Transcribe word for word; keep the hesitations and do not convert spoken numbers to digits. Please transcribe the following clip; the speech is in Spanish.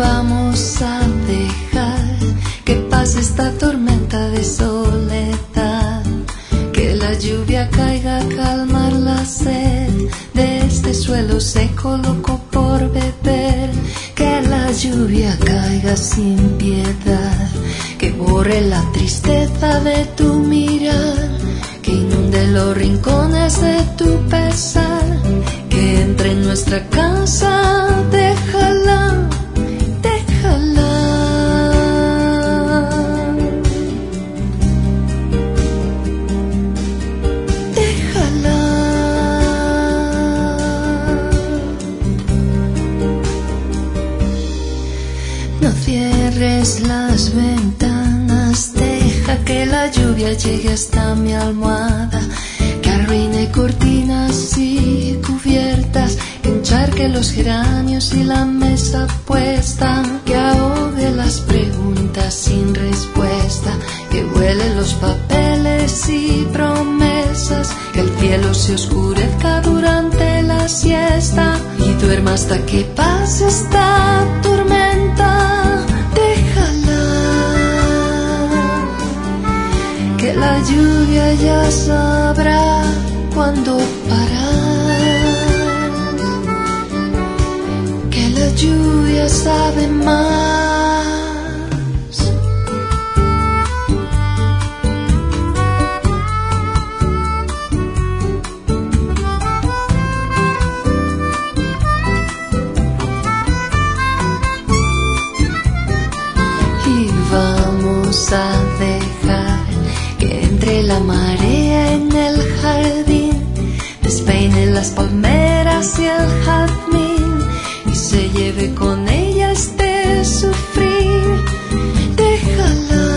vamos a dejar que pase esta tormenta de soledad, que la lluvia caiga a calmar la sed de este suelo seco loco por beber, que la lluvia caiga sin piedad, que borre la tristeza de tu mirar, que inunde los rincones de tu pesar, que entre en nuestra casa, déjala, déjala. Déjala. No cierres las ventanas, deja que la lluvia llegue hasta mi almohada, que arruine cortinas y cubiertas, que encharque los geranios y la mesa puesta, que ahogue las preguntas sin respuesta, que vuele los papeles y promesas, que el cielo se oscurezca durante la siesta y duerma hasta que pase esta tormenta. Déjala, que la lluvia ya sabrá cuándo parar, que la lluvia sabe más. Y vamos a dejar que entre la marea en el jardín, despeine las palmeras y el jazmín, y se lleve con ella este sufrir. Déjala,